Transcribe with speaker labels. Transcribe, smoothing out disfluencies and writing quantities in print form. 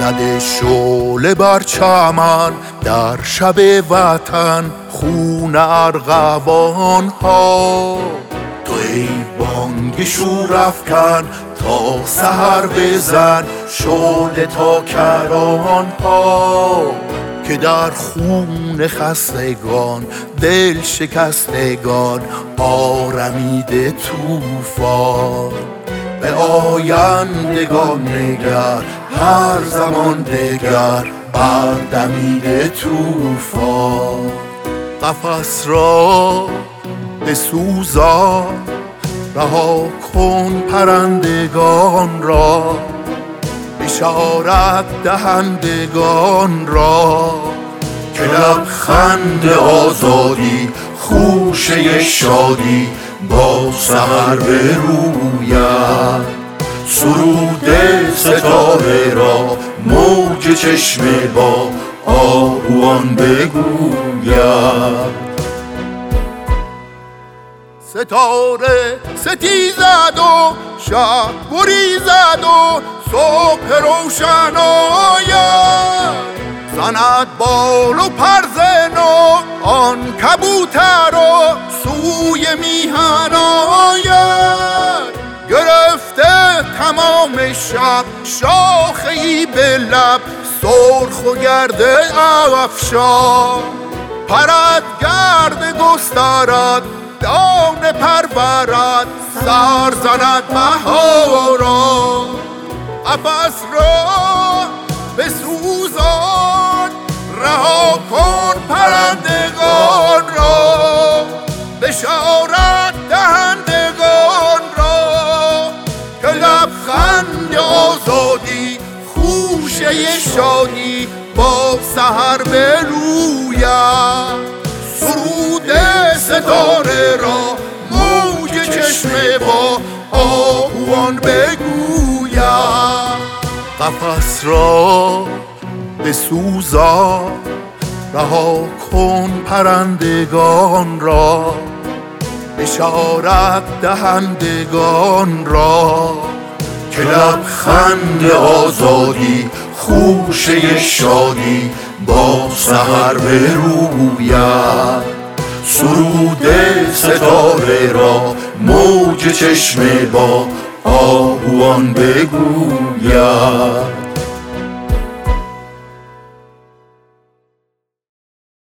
Speaker 1: زده شعله بر چمن در شب وطن خون ارغوان ها. تو ای بانگ شور افکن تا سحر بزن شعله تا کران ها، که در خون خستگان دل شکستگان آرمید طوفان. به آیندگان نگر هر زمان دگر بردمید طوفان. قفس را بسوزان رها کن پرندگان را، بشارت دهندگان را که لبخند آزادی خوشه شادی با سحر بروید. سرود ستاره را موج چشمه با آهوان بگوید. ستاره ستیزد و شب گریزد و صبح روشن آید، زند بال و پر نو آن کبوتر و سوی میهن آید. گرفته تمام شب شاخه‌ای به لب سرخ و گرد افشان، پرد گرد گسترد دانه پرورد سر زند بهاران. قفس را بسوزان رها کن پرندگان را، بشارت دهندگان را که لبخند آزادی خوشه شادی با سحر بروید. سرود ستاره را موج چشمه با آهوان بگوید. قفس را بسوزان رها کن پرندگان را، بشارت دهندگان را که لبخند آزادی خوشه شادی با سحر بروید. سرود ستاره را موج چشمه با آهوان بگوید.